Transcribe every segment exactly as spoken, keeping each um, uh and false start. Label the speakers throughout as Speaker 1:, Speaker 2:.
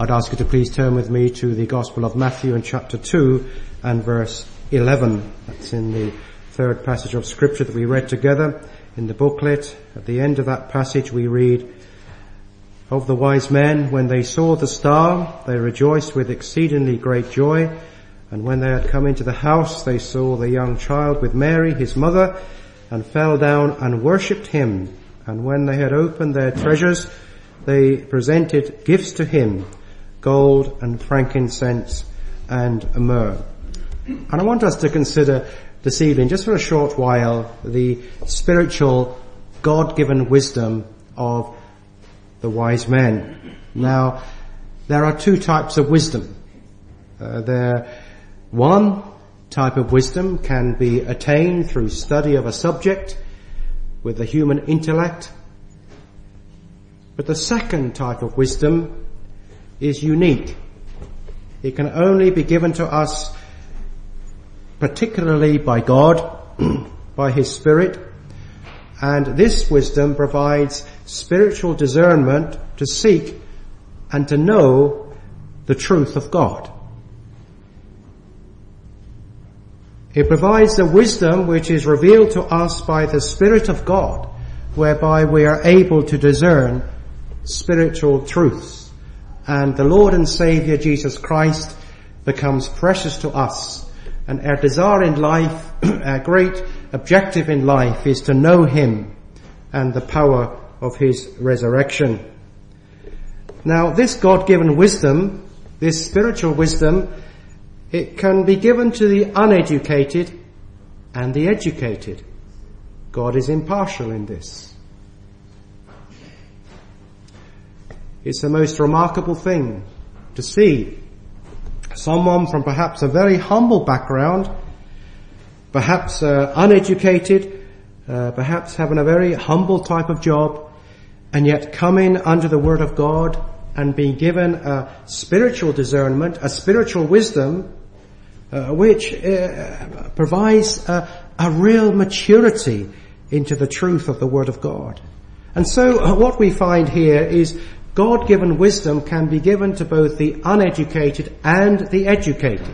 Speaker 1: I'd ask you to please turn with me to the Gospel of Matthew in chapter two and verse eleven. That's in the third passage of Scripture that we read together in the booklet. At the end of that passage we read, "Of the wise men, when they saw the star, they rejoiced with exceedingly great joy. And when they had come into the house, they saw the young child with Mary, his mother, and fell down and worshipped him. And when they had opened their treasures, they presented gifts to him, gold and frankincense and myrrh." And I want us to consider this evening, just for a short while, the spiritual, God-given wisdom of the wise men. Now, there are two types of wisdom. Uh, there, one type of wisdom can be attained through study of a subject with the human intellect. But the second type of wisdom is unique. It can only be given to us particularly by God, by His Spirit, and this wisdom provides spiritual discernment to seek and to know the truth of God. It provides the wisdom which is revealed to us by the Spirit of God, whereby we are able to discern spiritual truths. And the Lord and Saviour Jesus Christ becomes precious to us. And our desire in life, our great objective in life, is to know Him and the power of His resurrection. Now, this God-given wisdom, this spiritual wisdom, it can be given to the uneducated and the educated. God is impartial in this. It's the most remarkable thing to see someone from perhaps a very humble background, perhaps uh, uneducated, uh, perhaps having a very humble type of job, and yet come in under the Word of God and being given a spiritual discernment, a spiritual wisdom, uh, which uh, provides a, a real maturity into the truth of the Word of God. And so uh, what we find here is God-given wisdom can be given to both the uneducated and the educated.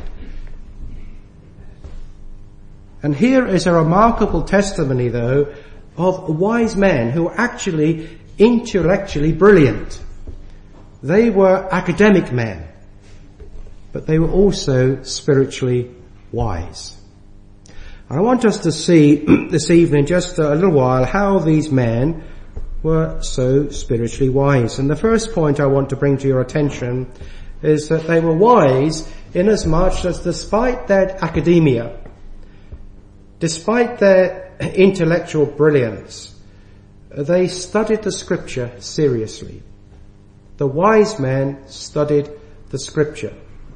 Speaker 1: And here is a remarkable testimony, though, of wise men who were actually intellectually brilliant. They were academic men, but they were also spiritually wise. And I want us to see this evening, just a little while, how these men were so spiritually wise. And the first point I want to bring to your attention is that they were wise inasmuch as despite their academia, despite their intellectual brilliance, they studied the Scripture seriously. The wise men studied the Scripture.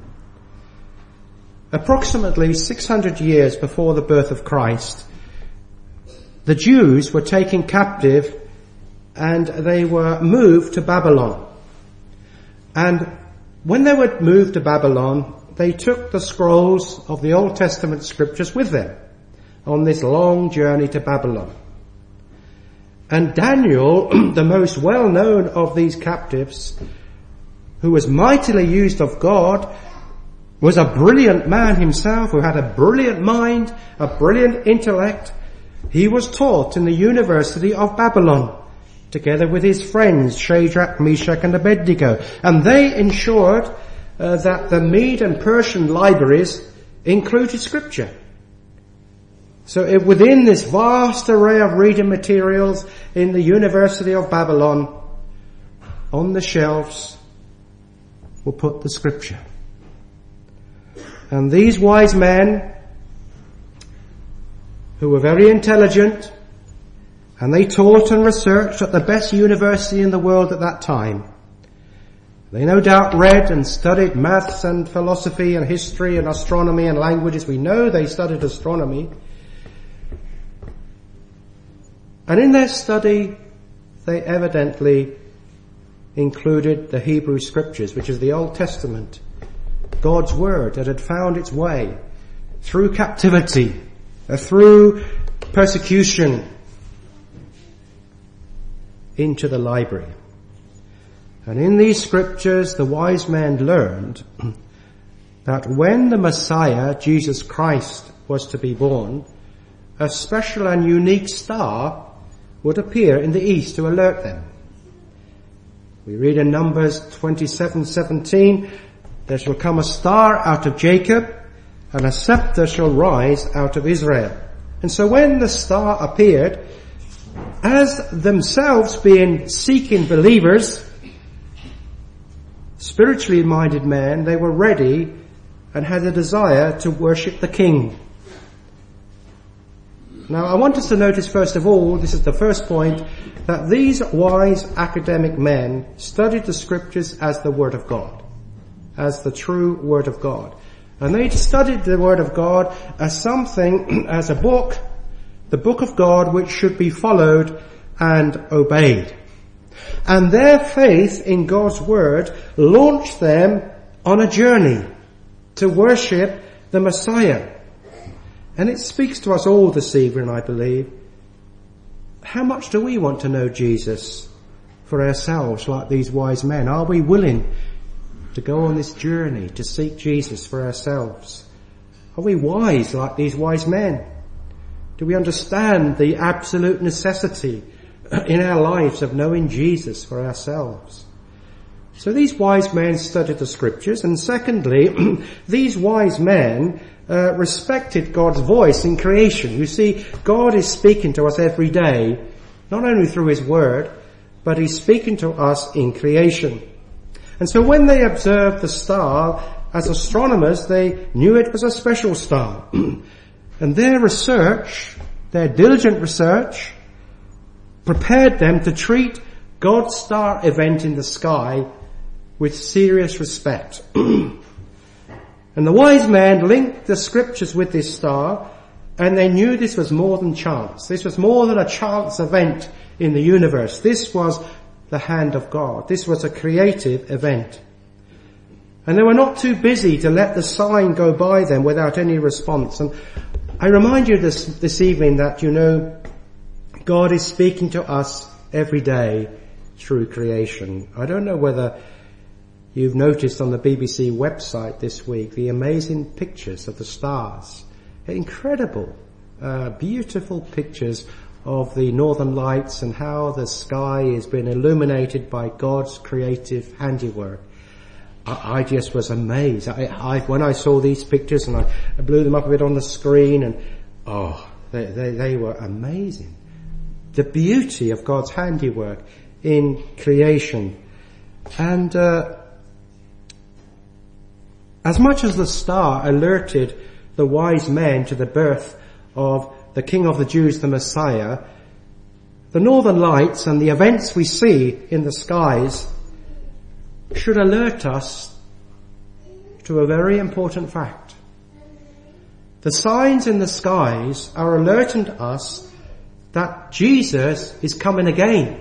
Speaker 1: Approximately six hundred years before the birth of Christ, the Jews were taken captive and they were moved to Babylon. And when they were moved to Babylon, they took the scrolls of the Old Testament scriptures with them on this long journey to Babylon. And Daniel, the most well-known of these captives, who was mightily used of God, was a brilliant man himself, who had a brilliant mind, a brilliant intellect. He was taught in the University of Babylon, together with his friends Shadrach, Meshach and Abednego. And they ensured uh, that the Mede and Persian libraries included Scripture. So if within this vast array of reading materials in the University of Babylon, on the shelves were put the Scripture. And these wise men, who were very intelligent, and they taught and researched at the best university in the world at that time. They no doubt read and studied maths and philosophy and history and astronomy and languages. We know they studied astronomy. And in their study, they evidently included the Hebrew Scriptures, which is the Old Testament, God's Word that had found its way through captivity, through persecution, into the library. And in these scriptures, the wise men learned that when the Messiah, Jesus Christ, was to be born, a special and unique star would appear in the east to alert them. We read in Numbers twenty-seven seventeen, there shall come a star out of Jacob, and a scepter shall rise out of Israel. And so when the star appeared, as themselves being seeking believers, spiritually minded men, they were ready and had a desire to worship the King. Now I want us to notice first of all, this is the first point, that these wise academic men studied the scriptures as the Word of God, as the true Word of God. And they studied the Word of God as something, as a book, the book of God which should be followed and obeyed. And their faith in God's Word launched them on a journey to worship the Messiah. And it speaks to us all this evening, I believe. How much do we want to know Jesus for ourselves like these wise men? Are we willing to go on this journey to seek Jesus for ourselves? Are we wise like these wise men? Do we understand the absolute necessity in our lives of knowing Jesus for ourselves? So these wise men studied the scriptures, and secondly, these wise men uh, respected God's voice in creation. You see, God is speaking to us every day, not only through His Word, but He's speaking to us in creation. And so when they observed the star, as astronomers, they knew it was a special star. And their research, their diligent research, prepared them to treat God's star event in the sky with serious respect. And the wise men linked the scriptures with this star, and they knew this was more than chance. This was more than a chance event in the universe. This was the hand of God. This was a creative event. And they were not too busy to let the sign go by them without any response. And I remind you this, this evening that, you know, God is speaking to us every day through creation. I don't know whether you've noticed on the B B C website this week the amazing pictures of the stars. Incredible, uh, beautiful pictures of the northern lights and how the sky has been illuminated by God's creative handiwork. I, I just was amazed. I, I, when I saw these pictures and I, I blew them up a bit on the screen, and oh, they, they, they were amazing. The beauty of God's handiwork in creation. And uh, as much as the star alerted the wise men to the birth of the King of the Jews, the Messiah, the northern lights and the events we see in the skies should alert us to a very important fact. The signs in the skies are alerting us that Jesus is coming again.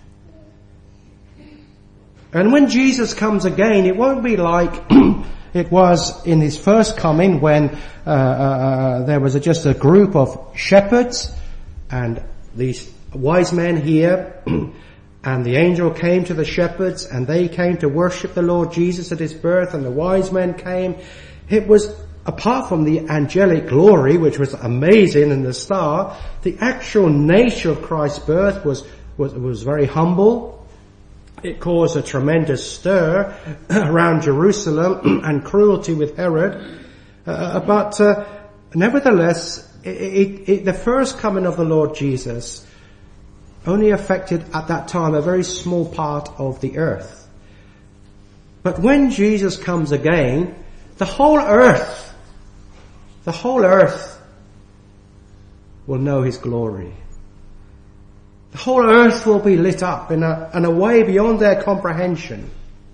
Speaker 1: And when Jesus comes again, it won't be like it was in His first coming, when uh, uh, there was a, just a group of shepherds and these wise men here, and the angel came to the shepherds and they came to worship the Lord Jesus at His birth, and the wise men came. It was, apart from the angelic glory, which was amazing in the star, the actual nature of Christ's birth was, was, was very humble. It caused a tremendous stir around Jerusalem and cruelty with Herod. Uh, but uh, nevertheless, it, it, it, the first coming of the Lord Jesus only affected at that time a very small part of the earth. But when Jesus comes again, the whole earth, the whole earth will know His glory. The whole earth will be lit up in a, in a way beyond their comprehension.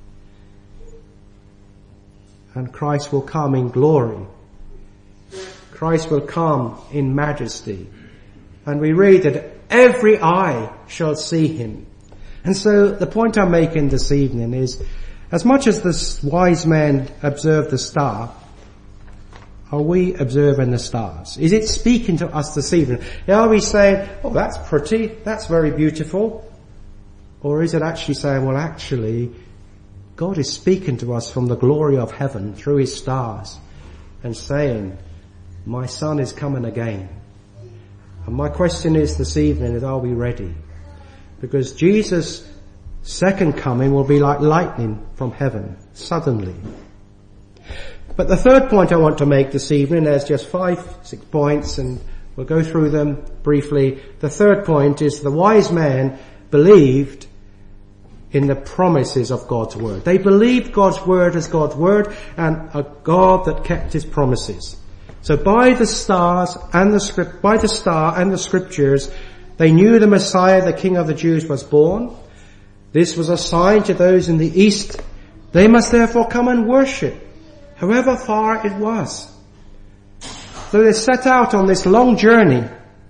Speaker 1: And Christ will come in glory. Christ will come in majesty. And we read that every eye shall see Him. And so the point I'm making this evening is, as much as the wise men observed the star, are we observing the stars? Is it speaking to us this evening? Are we saying, oh, that's pretty, that's very beautiful, Or is it actually saying, well, actually, God is speaking to us from the glory of heaven through his stars and saying, my son is coming again. And my question is this evening is, are we ready? Because Jesus' second coming will be like lightning from heaven, suddenly. But the third point I want to make this evening, there's just five, six points, and we'll go through them briefly. The third point is the wise man believed in the promises of God's word. They believed God's word as God's word and a God that kept his promises. So by the stars and the script, by the star and the scriptures, they knew the Messiah, the King of the Jews, was born. This was a sign to those in the east. They must therefore come and worship, however far it was. So they set out on this long journey,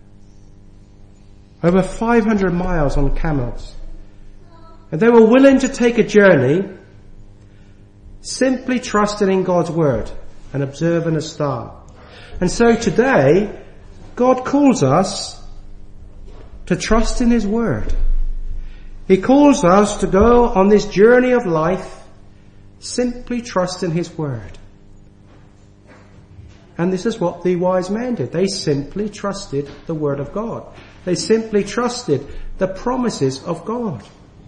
Speaker 1: over five hundred miles on camels. And they were willing to take a journey simply trusting in God's word and observing a star. And so today, God calls us to trust in his word. He calls us to go on this journey of life simply trusting his word. And this is what the wise men did. They simply trusted the word of God. They simply trusted the promises of God.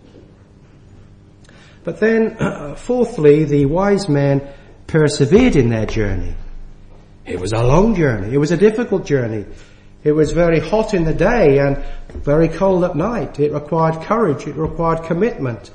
Speaker 1: But then, uh, fourthly, the wise men persevered in their journey. It was a long journey. It was a difficult journey. It was very hot in the day and very cold at night. It required courage. It required commitment.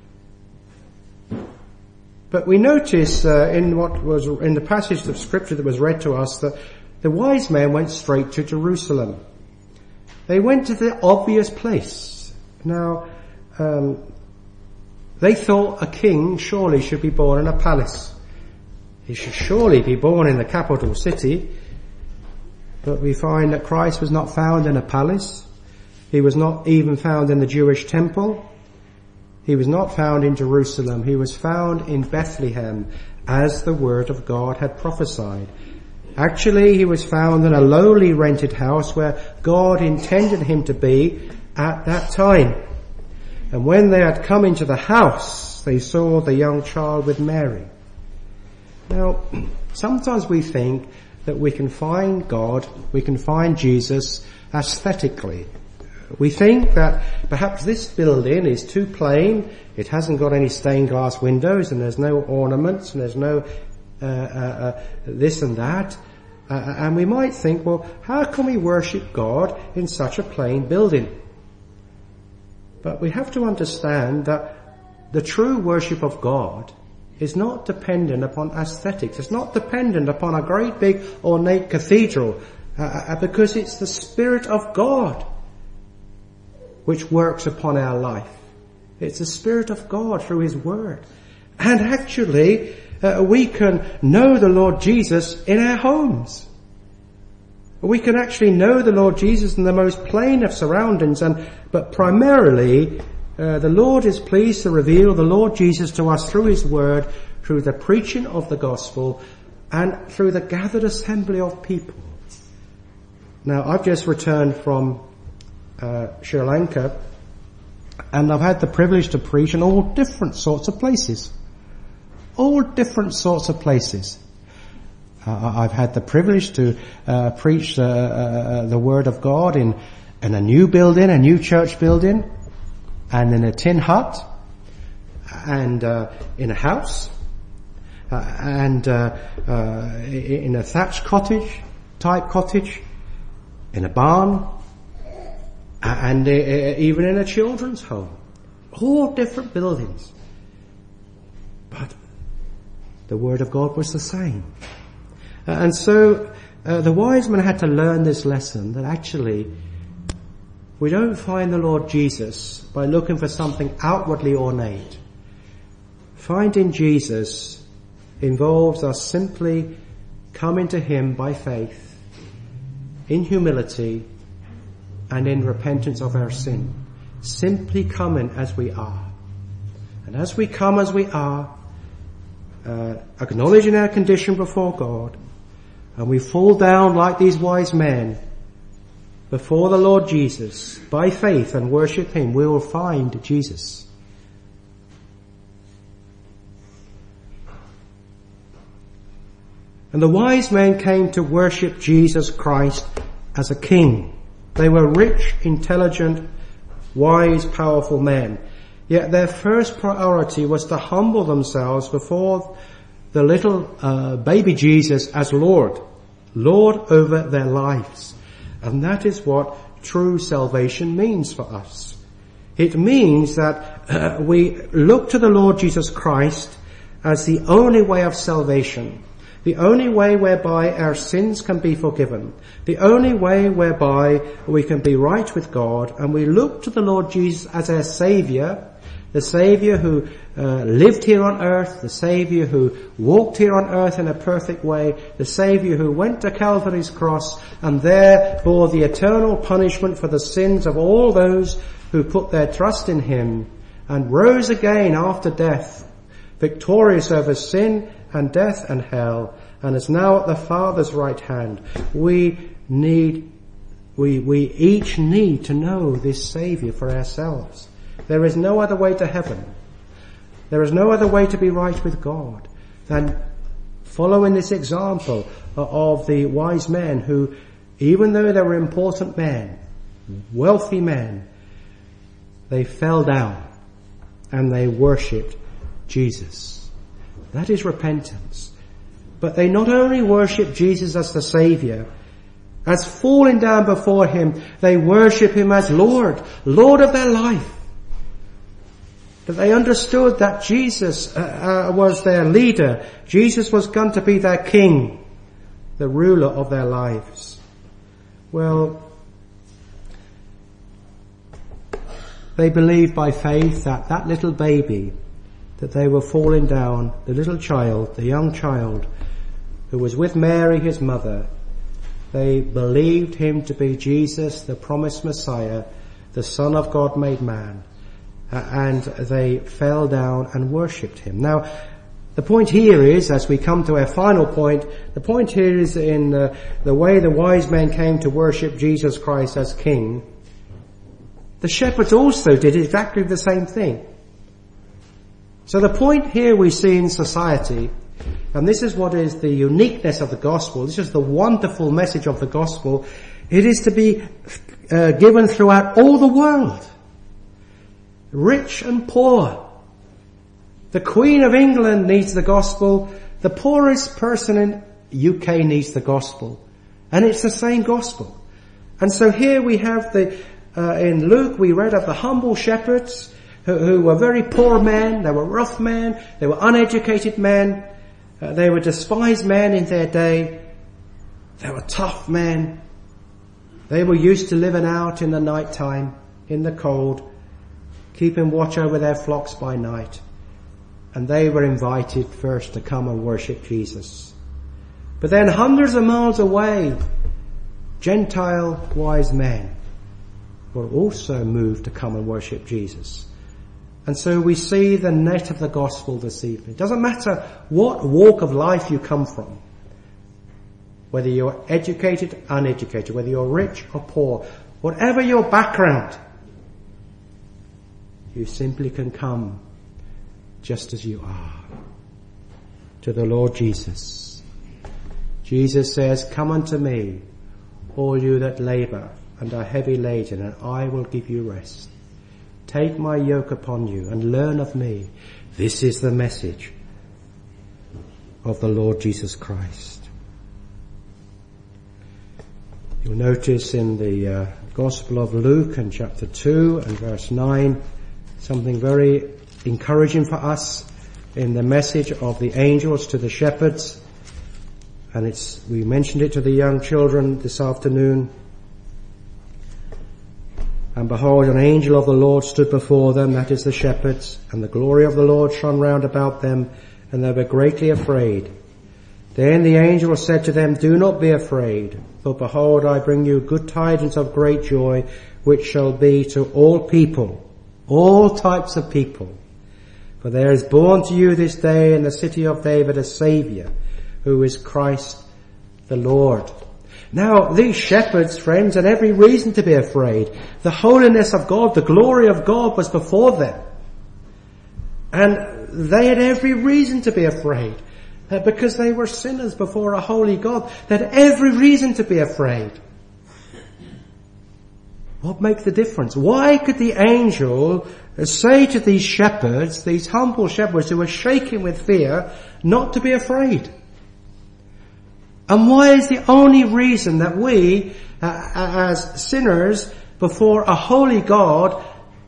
Speaker 1: But we notice uh, in what was in the passage of scripture that was read to us that the wise men went straight to Jerusalem. They went to the obvious place. Now, um, they thought a king surely should be born in a palace. He should surely be born in the capital city. But we find that Christ was not found in a palace. He was not even found in the Jewish temple. He was not found in Jerusalem. He was found in Bethlehem, as the word of God had prophesied. Actually, he was found in a lowly rented house where God intended him to be at that time. And when they had come into the house, they saw the young child with Mary. Now, sometimes we think that we can find God, we can find Jesus aesthetically. We think that perhaps this building is too plain, it hasn't got any stained glass windows, and there's no ornaments, and there's no uh, uh, uh, this and that. Uh, and we might think, well, how can we worship God in such a plain building? But we have to understand that the true worship of God is not dependent upon aesthetics. It's not dependent upon a great big ornate cathedral, uh, because it's the Spirit of God which works upon our life. It's the Spirit of God through his word. And actually, uh, we can know the Lord Jesus in our homes. We can actually know the Lord Jesus in the most plain of surroundings, and but primarily uh, the Lord is pleased to reveal the Lord Jesus to us through his word, through the preaching of the gospel, and through the gathered assembly of people. Now, I've just returned from uh, Sri Lanka, and I've had the privilege to preach in all different sorts of places. All different sorts of places. Uh, I've had the privilege to uh, preach uh, uh, the Word of God in, in a new building, a new church building, and in a tin hut, and uh, in a house, uh, and uh, uh, in a thatched cottage, type cottage, in a barn, and uh, even in a children's home. All different buildings. But the Word of God was the same. Uh, and so uh, the wise men had to learn this lesson, that actually we don't find the Lord Jesus by looking for something outwardly ornate. Finding Jesus involves us simply coming to him by faith, in humility, and in repentance of our sin. Simply coming as we are. And as we come as we are, uh, acknowledging our condition before God, and we fall down like these wise men, before the Lord Jesus by faith and worship him, we will find Jesus. And the wise men came to worship Jesus Christ as a king. They were rich, intelligent, wise, powerful men. Yet their first priority was to humble themselves before the little uh, baby Jesus as Lord. Lord over their lives. And that is what true salvation means for us. It means that uh, we look to the Lord Jesus Christ as the only way of salvation. The only way whereby our sins can be forgiven. The only way whereby we can be right with God. And we look to the Lord Jesus as our Saviour. The Saviour who uh, lived here on earth. The Saviour who walked here on earth in a perfect way. The Saviour who went to Calvary's cross and there bore the eternal punishment for the sins of all those who put their trust in him. And rose again after death, victorious over sin and death and hell, and is now at the Father's right hand. We need, we, we each need to know this Saviour for ourselves. There is no other way to heaven. There is no other way to be right with God than following this example of the wise men who, even though they were important men, wealthy men, they fell down and they worshipped Jesus. That is repentance. But they not only worship Jesus as the Saviour, as falling down before him, they worship him as Lord, Lord of their life. That they understood that Jesus uh, uh, was their leader. Jesus was going to be their king, the ruler of their lives. Well, they believed by faith that that little baby that they were falling down, the little child, the young child, who was with Mary, his mother, they believed him to be Jesus, the promised Messiah, the Son of God made man, uh, and they fell down and worshipped him. Now, the point here is, as we come to our final point, the point here is in uh, the way the wise men came to worship Jesus Christ as King. The shepherds also did exactly the same thing. So the point here we see in society, and this is what is the uniqueness of the gospel, this is the wonderful message of the gospel, it is to be uh, given throughout all the world. Rich and poor. The Queen of England needs the gospel, the poorest person in U K needs the gospel. And it's the same gospel. And so here we have the, uh, in Luke we read of the humble shepherds, Who, who were very poor men, they were rough men, they were uneducated men, uh, they were despised men in their day, they were tough men, they were used to living out in the night time, in the cold, keeping watch over their flocks by night, and they were invited first to come and worship Jesus. But then hundreds of miles away, Gentile wise men were also moved to come and worship Jesus. And so we see the net of the gospel this evening. It doesn't matter what walk of life you come from. Whether you're educated, uneducated, whether you're rich or poor, whatever your background, you simply can come just as you are to the Lord Jesus. Jesus says, "Come unto me, all you that labour and are heavy laden, and I will give you rest. Take my yoke upon you and learn of me." This is the message of the Lord Jesus Christ. You'll notice in the uh, Gospel of Luke in chapter two and verse nine, something very encouraging for us in the message of the angels to the shepherds. And it's, we mentioned it to the young children this afternoon. "And behold, an angel of the Lord stood before them," that is the shepherds, "and the glory of the Lord shone round about them, and they were greatly afraid. Then the angel said to them, Do not be afraid, for behold, I bring you good tidings of great joy, which shall be to all people, all types of people. For there is born to you this day in the city of David a Saviour, who is Christ the Lord." Now, these shepherds, friends, had every reason to be afraid. The holiness of God, the glory of God was before them. And they had every reason to be afraid. Uh, because they were sinners before a holy God. They had every reason to be afraid. What makes the difference? Why could the angel say to these shepherds, these humble shepherds who were shaking with fear, not to be afraid? And why is the only reason that we, uh, as sinners before a holy God,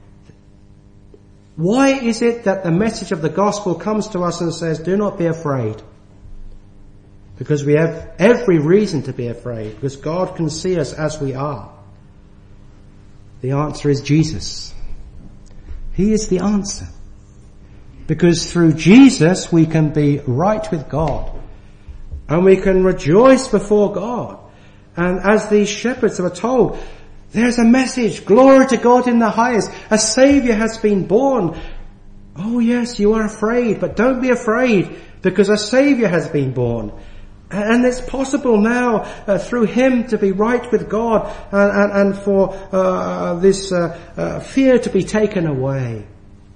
Speaker 1: why is it that the message of the gospel comes to us and says, do not be afraid? Because we have every reason to be afraid, because God can see us as we are. The answer is Jesus. He is the answer. Because through Jesus we can be right with God. And we can rejoice before God. And as these shepherds were told, there's a message, glory to God in the highest. A Saviour has been born. Oh yes, you are afraid, but don't be afraid, because a Saviour has been born. And it's possible now uh, through Him to be right with God, and, and, and for uh, this uh, uh, fear to be taken away.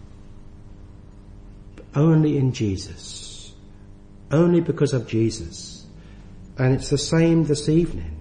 Speaker 1: But only in Jesus. Only because of Jesus. And it's the same this evening.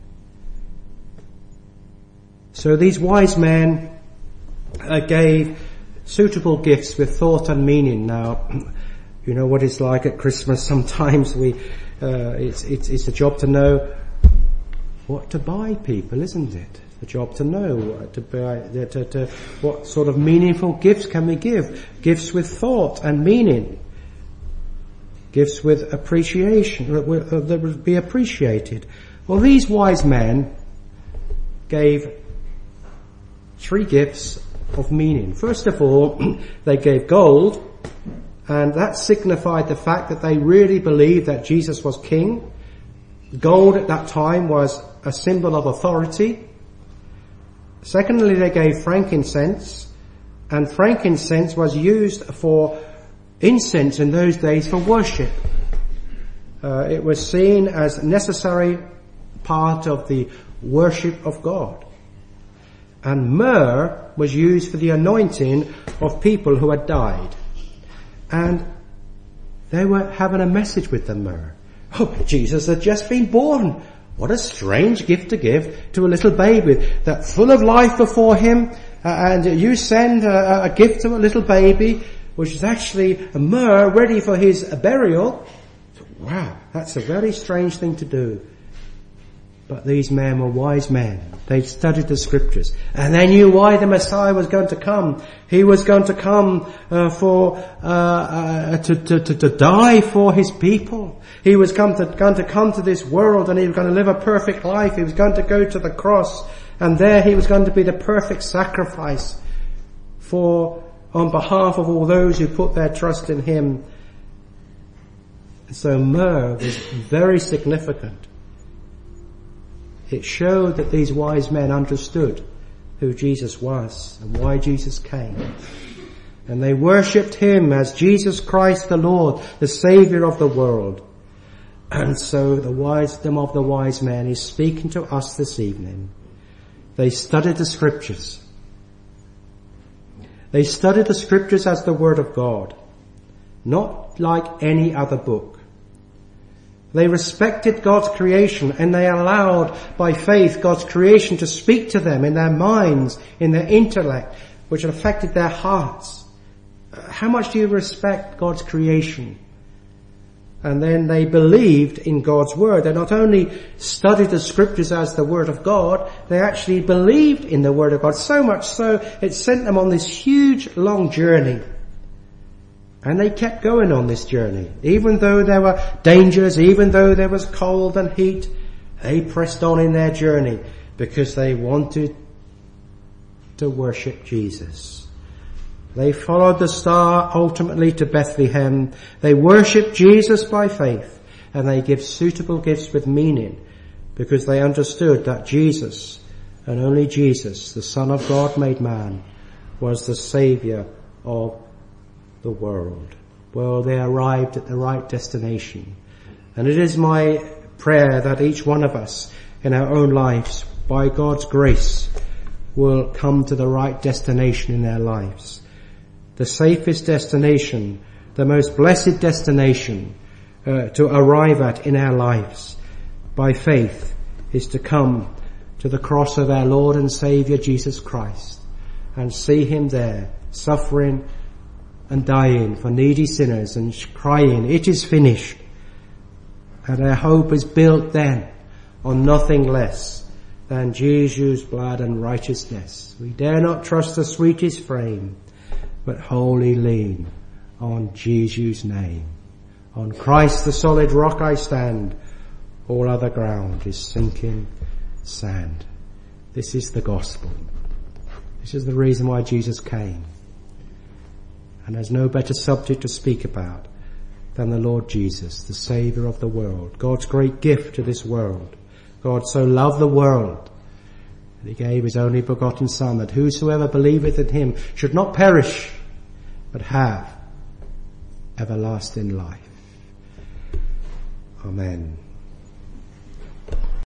Speaker 1: So these wise men uh, gave suitable gifts with thought and meaning. Now, you know what it's like at Christmas. Sometimes we, uh, it's, it's, it's a job to know what to buy people, isn't it? The job to know what to buy, to, to, what sort of meaningful gifts can we give? Gifts with thought and meaning. Gifts with appreciation, that would be appreciated. Well, these wise men gave three gifts of meaning. First of all, they gave gold, and that signified the fact that they really believed that Jesus was king. Gold at that time was a symbol of authority. Secondly, they gave frankincense, and frankincense was used for incense in those days for worship. Uh, it was seen as a necessary part of the worship of God. And myrrh was used for the anointing of people who had died. And they were having a message with the myrrh. Oh, Jesus had just been born. What a strange gift to give to a little baby that's full of life before him. Uh, and you send a, a gift to a little baby, which is actually a myrrh ready for his burial. Wow, that's a very strange thing to do. But these men were wise men. They studied the scriptures. And they knew why the Messiah was going to come. He was going to come uh, for, uh, uh, to, to, to, to die for his people. He was come to, going to come to this world, and he was going to live a perfect life. He was going to go to the cross, and there he was going to be the perfect sacrifice for, on behalf of all those who put their trust in him. So myrrh was very significant. It showed that these wise men understood who Jesus was and why Jesus came. And they worshipped him as Jesus Christ the Lord, the Saviour of the world. And so the wisdom of the wise men is speaking to us this evening. They studied the scriptures. They studied the scriptures as the Word of God, not like any other book. They respected God's creation, and they allowed by faith God's creation to speak to them in their minds, in their intellect, which affected their hearts. How much do you respect God's creation? And then they believed in God's word. They not only studied the scriptures as the word of God, they actually believed in the word of God. So much so, it sent them on this huge, long journey. And they kept going on this journey. Even though there were dangers, even though there was cold and heat, they pressed on in their journey because they wanted to worship Jesus. They followed the star ultimately to Bethlehem. They worshipped Jesus by faith, and they give suitable gifts with meaning because they understood that Jesus, and only Jesus, the Son of God made man, was the Saviour of the world. Well, they arrived at the right destination. And it is my prayer that each one of us in our own lives, by God's grace, will come to the right destination in our lives. The safest destination, the most blessed destination uh, to arrive at in our lives by faith is to come to the cross of our Lord and Saviour Jesus Christ and see him there suffering and dying for needy sinners and crying, "It is finished." And our hope is built then on nothing less than Jesus' blood and righteousness. We dare not trust the sweetest frame, but wholly lean on Jesus' name. On Christ the solid rock I stand, all other ground is sinking sand. This is the gospel. This is the reason why Jesus came. And there's no better subject to speak about than the Lord Jesus, the Saviour of the world, God's great gift to this world. God so loved the world that he gave his only begotten Son, that whosoever believeth in him should not perish, but have everlasting life. Amen.